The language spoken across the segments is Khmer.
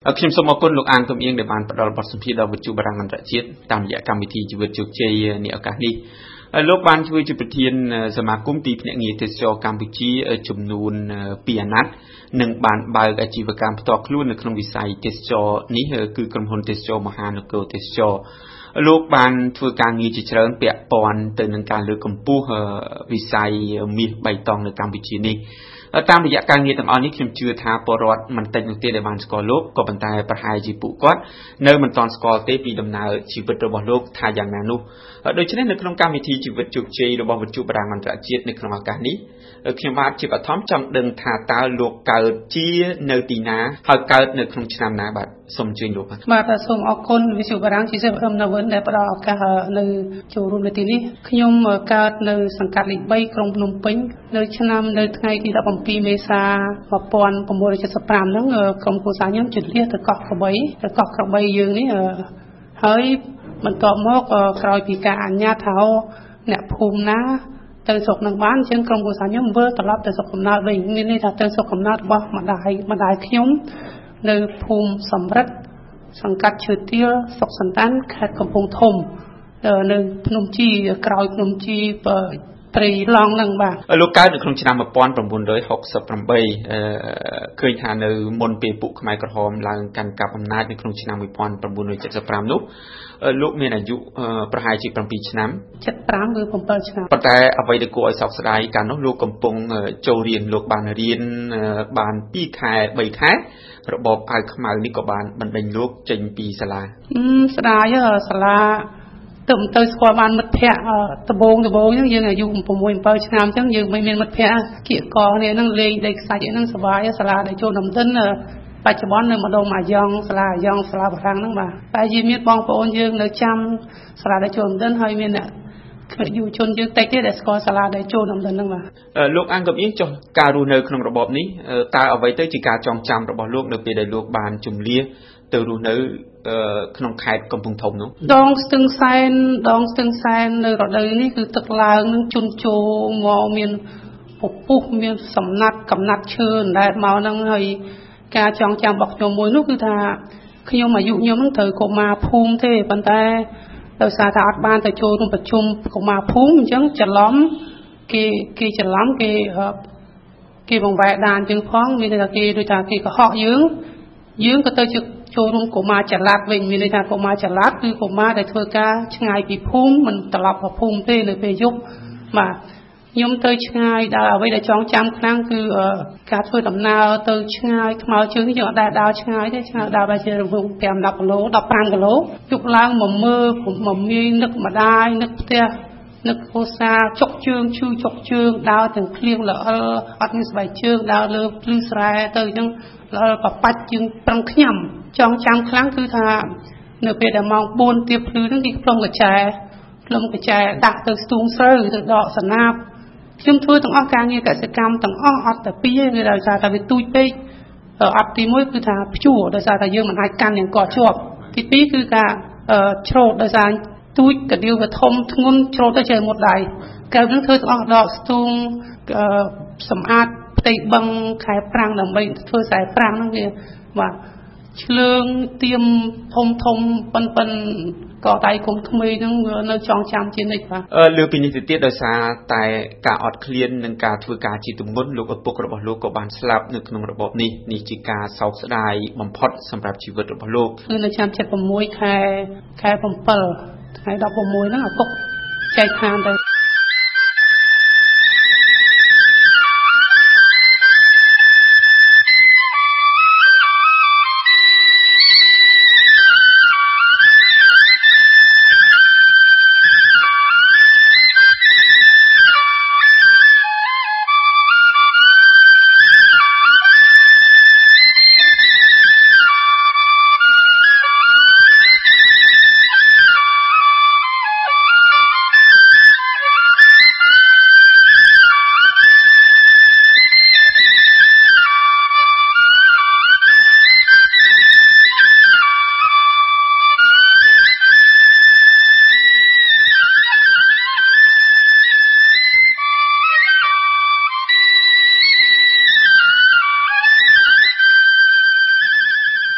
ខ្ញុំសូមអរគុណលោកអាងកំអៀងដែលបានផ្ដល់បទសម្ភាសន៍ដល់វិទ្យុបារាំងអន្តរជាតិតាមរយៈកម្មវិធីជីវិតជោគជ័យនេះឱកាសនេះលោកបានជួយជាប្រធានសមាគមទីភ្នាក់ងារទេសចរកម្ពុជាចំនួន2អាណត្តិនិងបានបើកអាជីវកម្មផ្ទាល់ខ្លួននៅក្នុងវិស័យទេសចរនេះគឺក្រុមហ៊ុនទេសចរមហានគរទេសចរលោកបានធ្វើការងារជាច្រើនពាក់ព័ន្ធទៅនឹងការលើកកម្ពស់វិស័យមាសបៃតងនៅកម្ពុជានេះតាមរយៈការងារទាំងអស់នេះខ្ញុំជឿថាពលរដ្ឋមិនតិចនោះទេដែលបានស្គាល់លោកក៏ប៉ុន្តែប្រហែលជាពួកគាត់នៅមិនទាន់ស្គាល់ទេពីដំណើរជីវិតរបស់លោកថាយ៉ាងណានោះដូច្នេះនៅក្នុងកម្មវិធីជីវិតជោគជ័យរបស់វិទ្យុបារាំងអន្តរជាតិនៅក្នុងឱកាសនេះខ្ញុំបាទជាបឋមចង់ដឹងថាតើលោកកើតជានៅទីណាហើយកើតនៅក្នុងឆ្នាំណាបាទសូមអញ្ជើញលោកបាទសូមអរគុណវិទ្យុបារាំងជាបឋមនៅវិនដែលផ្ដល់ឱកាសនៅចូលរួមនៅទីនេះខ្ញុំកើតនៅសង្កាត់លេខ3ក្រុងភ្នំពេញនៅថ្ងៃទី17មេសា1975ហ្នឹងក្រុមគ្រួសារខ្ញុំជិតលះទៅកោះក្របីយើងនេះហើយបន្ទាប់មកក្រោយពីការអនុញ្ញាតថាអ្នកភូមិណាទៅស្រុកនឹងបានជាងក្រុមគ្រួសារខ្ញុំវិលត្រឡប់ទៅស្រុកកំណើតវិញមានន័យថាទៅស្រុកកំណើតរបស់ម្ដាយខ្ញុំនៅភូមិសំរិទ្ធសង្កាត់ឈើទាលស្រុកសន្តានខេត្តកំពង់ធំនៅភ្នំជីក្រោយភ្នំជីព្រៃឡង់ហ្នឹងបាទលោកកើតនៅក្នុងឆ្នាំ1968ឃើញថានៅមុនពេលពួកខ្មែរក្រហមឡើងកាន់កាប់អំណាចនៅក្នុងឆ្នាំ1975នោះលោកមានអាយុប្រហែលជា7ឆ្នាំ 75ឬ7ឆ្នាំប៉ុន្តែអ្វីដែលគួរឲ្យសោកស្ដាយកាលនោះលោកកំពុងចូលរៀនលោកបានរៀនបាន2ខែ3ខែរបបអាវខ្មៅនេះក៏បានបណ្ដេញលោកចេញពីសាលាស្ដាយសាលាទៅស្គាល់បានមិត្តភ័ក្តិដំបូងហ្នឹងយើងអាយុ6 7ឆ្នាំអញ្ចឹងយើងមិនមានមិត្តភ័ក្តិគៀកកនេះហ្នឹងលេងដីខ្សាច់ហ្នឹងសប្បាយសាលាដែលចូលដំណិនបច្ចុប្បន្ននៅម្ដុំអាយ៉ងសាលាអាយ៉ងសាលាបារាំងហ្នឹងបាទតែយើងមានបងប្អូនយើងនៅចាំសាលាដែលចូលដំណិនហើយមានអ្នកយុវជនយើងតិចទេដែលស្គាល់សាលាដែលចូលដំណិនហ្នឹងបាទលោកអង្គកំអៀងចុះការរស់នៅក្នុងរបបនេះតើអ្វីទៅជាការចងចាំរបស់លោកនៅពេលដែលលោកបានជំនះទៅរស់នៅក្នុងខេត្តកំពង់ធំនោះដងស្ទឹងសែននៅរដូវនេះគឺទឹកឡើងនឹងជន់ជោមកមានពពុះមានសំណាត់កំណាត់ឈើដែលមកហ្នឹងហើយការចងចាំរបស់ខ្ញុំមួយនោះគឺថាខ្ញុំអាយុខ្ញុំនឹងត្រូវកុមារភូមិទេប៉ុន្តែដោយសារតែអត់បានទៅចូលរួមប្រជុំកុមារភូមិអញ្ចឹងច្រឡំគេច្រឡំគេបង្វែរដានយើងផងមានន័យថាគេដូចថាគេកុហកយើងក៏ទៅចូលរួមកុមារចល័តវិញមានន័យថាកុមារចល័តគឺកុមារដែលធ្វើការឆ្ងាយពីភូមិមិនត្រឡប់មកភូមិទេនៅពេលយប់បាទខ្ញុំទៅឆ្ងាយដល់អ្វីដែលចងចាំខ្លាំងគឺការធ្វើដំណើរទៅឆ្ងាយថ្មើរជើងយើងអត់ដែលដើរឆ្ងាយទេឆ្ងាយដើរបែរជារង្វង់5-10គីឡូ15គីឡូជប់ឡើងមកមើលមកងាយនឹកម្ដាយនឹកផ្ទះនឹកគ្រួសារចុកជើងឈឺចុកជើងដើរទាំងភ្លៀងល្អិលអត់មានស្បែកជើងដើរលើភ្លឺស្រែទៅអញ្ចឹងល្អិលបបាច់ជាងប្រឹងខ្ញាំចងចាំខ្លាំងគឺថានៅពេលដែលម៉ោង4ទៀបភ្លឺហ្នឹងគេផ្លុំកញ្ចែដាក់ទៅស្ទូងស្រូវទៅដកសណាប់ខ្ញុំធ្វើទាំងអស់ការងារកសិកម្មទាំងអស់អត់តែពីរទេដោយសារតែវាទូចពេកអត់ទី1គឺថាព្យួរដោយសារតែយើងមិនអាចកាន់យ៉ាងកត់ជាប់ទី2គឺការច្រូតដោយសារទូចកដៀវវាធំធ្ងន់ច្រូតទៅជាមុតដៃកែវនឹងធ្វើទាំងអស់ដកស្ទូងសម្អាតផ្ទៃបឹងខែប្រាំងដើម្បីធ្វើខ្សែប្រាំងហ្នឹងវាបាទឆ្លើងទៀមធំប៉ិនកដៃគុំក្មេងហ្នឹងនៅចងចាំជានិច្ចបាទលើពីនេះទៅទៀតដោយសារតែការអត់ឃ្លាននិងការធ្វើការជាទម្ងន់លោកឪពុករបស់លោកក៏បានស្លាប់នៅក្នុងរបបនេះជាការសោកស្ដាយបំផុតសម្រាប់ជីវិតរបស់លោកគឺនៅឆ្នាំ76ខែ7ថ្ងៃ16ហ្នឹងឪពុកចែកឋានទៅ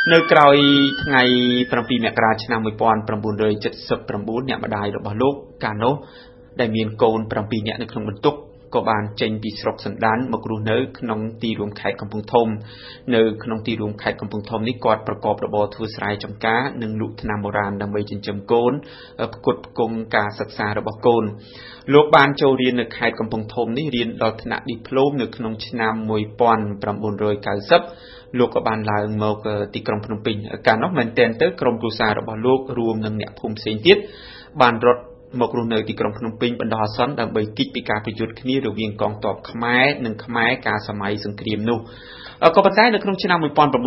នៅក្រោយថ្ងៃ7មករាឆ្នាំ1979អ្នកម្ដាយរបស់លោកកាលនោះដែលមានកូន7នាក់នៅក្នុងបន្ទុកក៏បានចេញពីស្រុកសណ្ដានមករស់នៅក្នុងទីរួមខេត្តកំពង់ធំនៅក្នុងទីរួមខេត្តកំពង់ធំនេះគាត់ប្រកបរបរធ្វើស្រែចម្ការនិងលក់ថ្នាំបុរាណដើម្បីចិញ្ចឹមកូនផ្គត់ផ្គង់ការសិក្សារបស់កូនលោកបានចូលរៀននៅខេត្តកំពង់ធំនេះរៀនដល់ថ្នាក់ឌីប្លូមនៅក្នុងឆ្នាំ1990លោកក៏បានឡើងមកទីក្រុងភ្នំពេញកាលនោះមែនទែនទៅក្រុមគ្រួសាររបស់លោករួមនឹងអ្នកភូមិផ្សេងទៀតបានរត់មករស់នៅទីក្រុងភ្នំពេញបណ្ដោះអាសន្នដើម្បីគេចពីការប្រយុទ្ធគ្នារវាងកងទ័ពខ្មែរនិងខ្មែរកាលសម័យសង្គ្រាមនោះក៏ប៉ុន្តែនៅក្នុងឆ្នាំ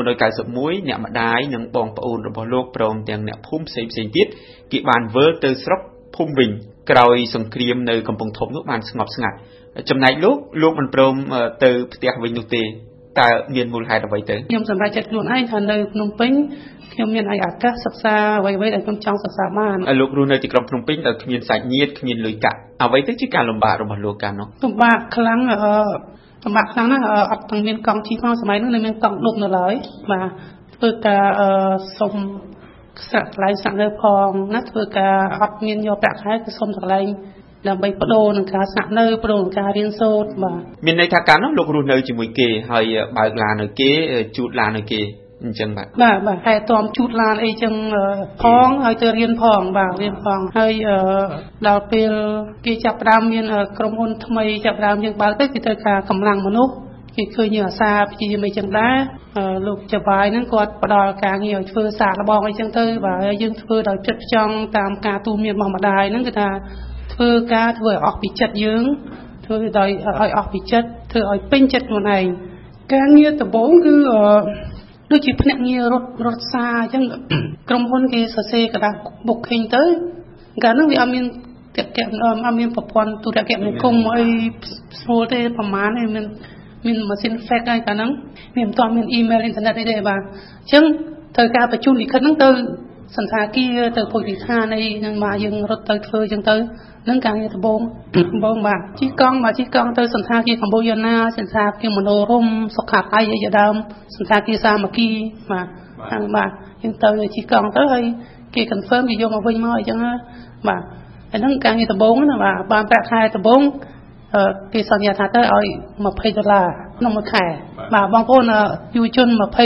1991អ្នកម្ដាយនិងបងប្អូនរបស់លោកព្រមទាំងអ្នកភូមិផ្សេងទៀតគេបានវិលទៅស្រុកភូមិវិញក្រោយសង្គ្រាមនៅកំពង់ធំនោះបានស្ងប់ស្ងាត់ចំណែកលោកមិនព្រមទៅផ្ទះវិញនោះទេតើមានមូលហេតុអ្វីទៅខ្ញុំសម្រេចចិត្តខ្លួនឯងថានៅភ្នំពេញខ្ញុំមានឱកាសសិក្សាអ្វីៗដែលខ្ញុំចង់សិក្សាបានលោករស់នៅទីក្រុងភ្នំពេញដែលគ្មានសាច់ញាតិគ្មានលុយកាក់អ្វីទៅជាការលំបាករបស់លោកកាលនោះលំបាកខ្លាំងណាស់អត់ទាំងមានកង់ជិះផងសម័យនោះនៅមានកង់ឌុបនៅឡើយបាទធ្វើការសុំសាក់កន្លែងសាក់នៅផងណាធ្វើការអត់មានយកប្រាក់ខែគឺសុំកន្លែងដើម្បីបដូរនឹងការសាក់នៅបដូរនឹងការរៀនសូត្របាទមានន័យថាកាលនោះលោករស់នៅជាមួយគេហើយបើកឡាននៅគេជូតឡាននៅគេអញ្ចឹងបាទតែតមជូតឡានអីចឹងផងហើយទៅរៀនផងបាទរៀនផងហើយដល់ពេលគេចាប់ផ្ដើមមានក្រុមហ៊ុនថ្មីចាប់ផ្ដើមយើងបើកទៅគេត្រូវការកម្លាំងមនុស្សគេឃើញយើងអាសាព្យាយាមអីចឹងដែរលោកចវាយហ្នឹងគាត់ផ្ដល់ការងារឲ្យធ្វើសាកល្បងអីចឹងទៅបាទយើងធ្វើដោយចិត្តផ្ចង់តាមការទូន្មានរបស់ម្ដាយហ្នឹងគឺថាធ្វើឲ្យអស់ពីចិត្តយើងធ្វើដោយឲ្យអស់ពីចិត្តធ្វើឲ្យពេញចិត្តខ្លួនឯងការងារដំបូងគឺដូចជាភ្នាក់ងាររត់សារអញ្ចឹងក្រុមហ៊ុនគេសរសេរกระดาษ booking ទៅកាលនោះវាអត់មានអត់មានប្រព័ន្ធទូរគមនាគមន៍អីស្រួលទេប្រហែលឯងមានម៉ាស៊ីន fax ហើយកាលហ្នឹងវាមិនទាន់មាន email អ៊ីនធឺណិតអីទេបាទអញ្ចឹងត្រូវការបញ្ជូនលិខិតហ្នឹងទៅសន្តាគារទៅពុទ្ធិដ្ឋានអីហ្នឹងមកយើងរត់ទៅធ្វើអញ្ចឹងទៅនឹងការងារដំបូងបាទជិះកង់ទៅសន្តាគារកម្ពុជាណាសន្តាគារមនោរម្យសុខាកាយអីជាដើមសន្តាគារសាមគ្គីបាទយើងទៅជិះកង់ទៅហើយគេ confirm គេយកមកវិញមកអញ្ចឹងបាទហ្នឹងការងារដំបូងណាបាទបានប្រាក់ខែដំបូងគេសន្យាថាទៅឲ្យ$20ក្នុងមួយខែបាទបងប្អូនយុវជន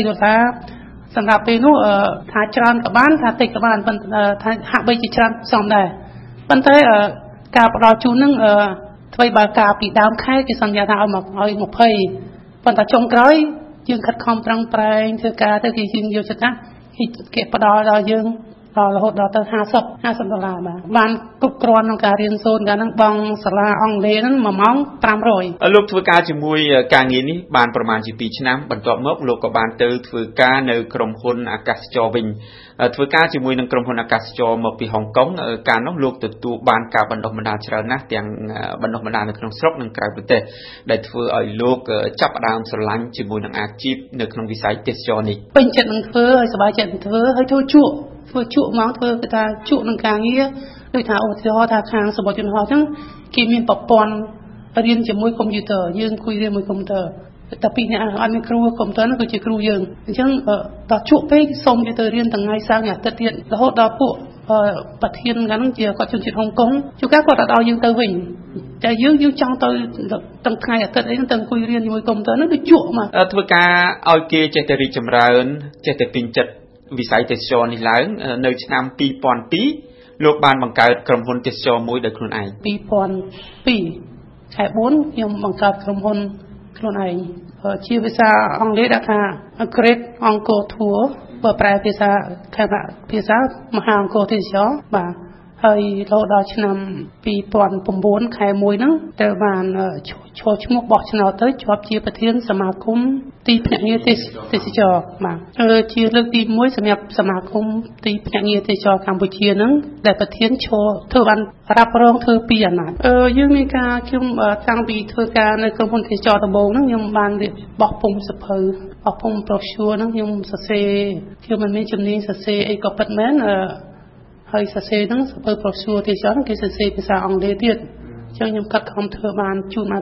$20សម្រាប់ពេលនោះថាច្រើនក៏បានថាតិចក៏បានប៉ុន្តែថាហាក់បីជាច្រើនសមដែរប៉ុន្តែការផ្ដល់ជូននឹងអ្វីបើការពីដើមខែគេសន្យាថាឲ្យ20ប៉ុន្តែចុងក្រោយយើងខិតខំប្រឹងប្រែងធ្វើការទៅគេយើងយកចិត្តណាគេផ្ដល់ដល់យើងរហូតដល់ទៅ$50បាទបានគ្រប់គ្រាន់ក្នុងការរៀនសូត្រកាលហ្នឹងបងសាលាអង់គ្លេសហ្នឹង1ម៉ោង500 លោកធ្វើការជាមួយការងារនេះបានប្រមាណជា2ឆ្នាំបន្ទាប់មកលោកក៏បានទៅធ្វើការនៅក្រុមហ៊ុនអាកាសចរវិញធ្វើការជាមួយនឹងក្រុមហ៊ុនអាកាសចរមកពីហុងកុងកាលនោះលោកទទួលបានការបណ្ដុះបណ្ដាលច្រើនណាស់ទាំងបណ្ដុះបណ្ដាលនៅក្នុងស្រុកនិងក្រៅប្រទេសដែលធ្វើឲ្យលោកចាប់ផ្ដើមស្រឡាញ់ជាមួយនឹងអាជីពនៅក្នុងវិស័យទេសចរនេះពេញចិត្តនឹងធ្វើហើយសប្បាយចិត្តនឹងធ្វើហើយធ្វើជក់មកធ្វើគេថាជក់នឹងការងារដូចថាឧទាហរណ៍ថាខាងសម្បត្តិយន្តហោះអញ្ចឹងគេមានប្រព័ន្ធរៀនជាមួយកុំព្យូទ័រយើងអង្គុយរៀនមួយកុំព្យូទ័រតែពីអ្នកអត់មានគ្រូកុំព្យូទ័រនោះគឺជាគ្រូយើងអញ្ចឹងដល់ជក់ពេកសូមទៅរៀនទាំងថ្ងៃសៅរ៍អាទិត្យទៀតរហូតដល់ពួកប្រធានកាលនោះជាគាត់ជនជាតិហុងកុងជួនកាលគាត់ឲ្យយើងទៅវិញតែយើងចង់ទៅទាំងថ្ងៃអាទិត្យអីទៅអង្គុយរៀនជាមួយកុំព្យូទ័រនោះដូចជក់មកធ្វើការឲ្យគេចេះតែរីកចម្រើនចេះតែពេញចិត្តវិស័យទេសចរនេះឡើងនៅឆ្នាំ2002លោកបានបង្កើតក្រុមហ៊ុនទេសចរមួយដោយខ្លួនឯង 2002ខែ4ខ្ញុំបង្កើតក្រុមហ៊ុនខ្លួនឯងជាភាសាអង់គ្លេសដាក់ថា Great Angkor Tour បើប្រែភាសាមហាអង្គរទេសចរបាទហើយរហូតដល់ឆ្នាំ2009ខែ1ហ្នឹងត្រូវបានឈរឈ្មោះបោះឆ្នោតទៅជាប់ជាប្រធានសមាគមទីភ្នាក់ងារទេសចរបាទជាលើកទី1សម្រាប់សមាគមទីភ្នាក់ងារទេសចរកម្ពុជាហ្នឹងដែលប្រធានឈរធ្វើបានរ៉ាប់រងធ្វើ2អាណត្តិយើងមានការខ្ញុំតាំងពីធ្វើការនៅក្រុមហ៊ុនទេសចរដំបូងហ្នឹងខ្ញុំបានបោះពុម្ពសភៅបោះពុម្ព brochure ហ្នឹងខ្ញុំសរសេរខ្ញុំមិនមានជំនាញសរសេរអីក៏ពិតមែនហើយសរសេរហ្នឹងសភៅ brochure ទេសចរគេសរសេរភាសាអង់គ្លេសទៀតអញ្ចឹងខ្ញុំកាត់ខំធ្វើបានជូនមក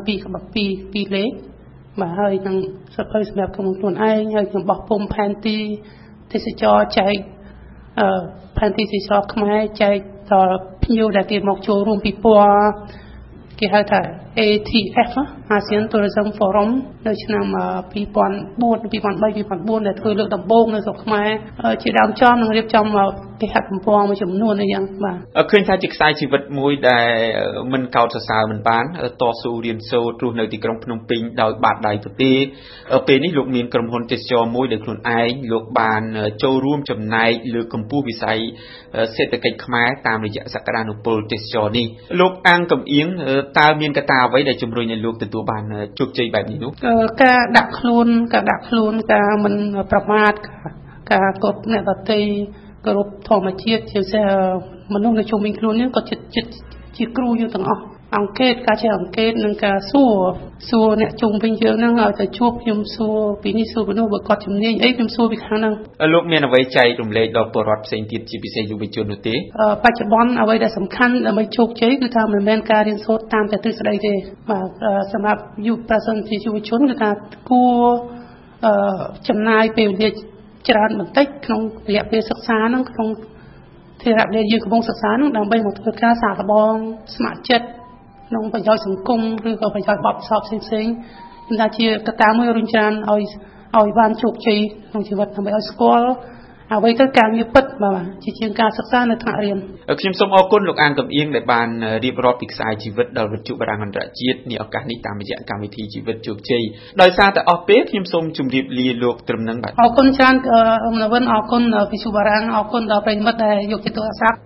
2លេខបាទហើយនឹងសភៅសម្រាប់ខ្លួនឯងហើយខ្ញុំបោះពុម្ពផែនទីទេសចរចែកផែនទីទេសចរខ្មែរចែកដល់ភ្ញៀវដែលគេមកចូលរួមពិព័រណ៍គេហៅថា ATF ASEAN Tourism Forum នៅឆ្នាំ2004 2003 ដែលធ្វើលើកដំបូងនៅស្រុកខ្មែរជាដើមចំនឹងរៀបចំគេហទំព័រមួយចំនួនអីយ៉ាងបាទឃើញថាជាខ្សែជីវិតមួយដែលមិនកោតសរសើរមិនបានតស៊ូរៀនសូត្ររស់នៅទីក្រុងភ្នំពេញដោយបាតដៃទទេពេលនេះលោកមានក្រុមហ៊ុនទេសចរមួយដែលខ្លួនឯងលោកបានចូលរួមចំណែកលើកកម្ពស់វិស័យសេដ្ឋកិច្ចខ្មែរតាមរយៈសក្តានុពលទេសចរនេះលោកអាងកំអៀងតើមានកត្តាអ្វីដែលជំរុញឲ្យលោកទទួលបានជោគជ័យបែបនេះនោះការដាក់ខ្លួនការមិនប្រមាទការគោរពអ្នកដទៃគោរពធម្មជាតិជាពិសេសមនុស្សនៅជុំវិញខ្លួននេះក៏ជាគ្រូយើងទាំងអស់អង្គការចេះអង្កេតនិងការសួរអ្នកជុំវិញយើងហ្នឹងឲ្យទៅជួបខ្ញុំសួរពីនេះសួរពីនោះបើគាត់ជំនាញអីខ្ញុំសួរពីខាងហ្នឹងលោកមានអ្វីចែករំលែកដល់ពលរដ្ឋផ្សេងទៀតជាពិសេសយុវជននោះទេបច្ចុប្បន្នអ្វីដែលសំខាន់ដើម្បីជោគជ័យគឺថាមិនមែនការរៀនសូត្រតាមតែទ្រឹស្ដីទេបាទសម្រាប់ប្រសិនជាយុវជនគឺថាគួរចំណាយពេលវេលាច្រើនបន្តិចក្នុងរយៈពេលសិក្សាហ្នឹងក្នុងធរៈដែលយើងកំពុងសិក្សាហ្នឹងដើម្បីមកធ្វើការសាកល្បងស្ម័គ្រចិត្តក្នុងប្រយោជន៍សង្គមឬក៏ប្រយោជន៍បបផ្សោតផ្សេងៗខ្ញុំថាជាកត្តាមួយរុញច្រានឲ្យបានជោគជ័យក្នុងជីវិតដើម្បីឲ្យស្គាល់អ្វីទៅការងារពិតបាទជាជាងការសិក្សានៅថ្នាក់រៀនខ្ញុំសូមអរគុណលោកអាងកំអៀងដែលបានរៀបរាប់ពីខ្សែជីវិតដល់វិទ្យុបារាំងអន្តរជាតិនាឱកាសនេះតាមរយៈកម្មវិធីជីវិតជោគជ័យដោយសារតែអស់ពេលខ្ញុំសូមជម្រាបលាលោកត្រឹមនឹងបាទអរគុណច្រើនអរគុណវិទ្យុបារាំងអរគុណដល់ប្រិយមិត្តដែលយកចិត្តទុកដាក់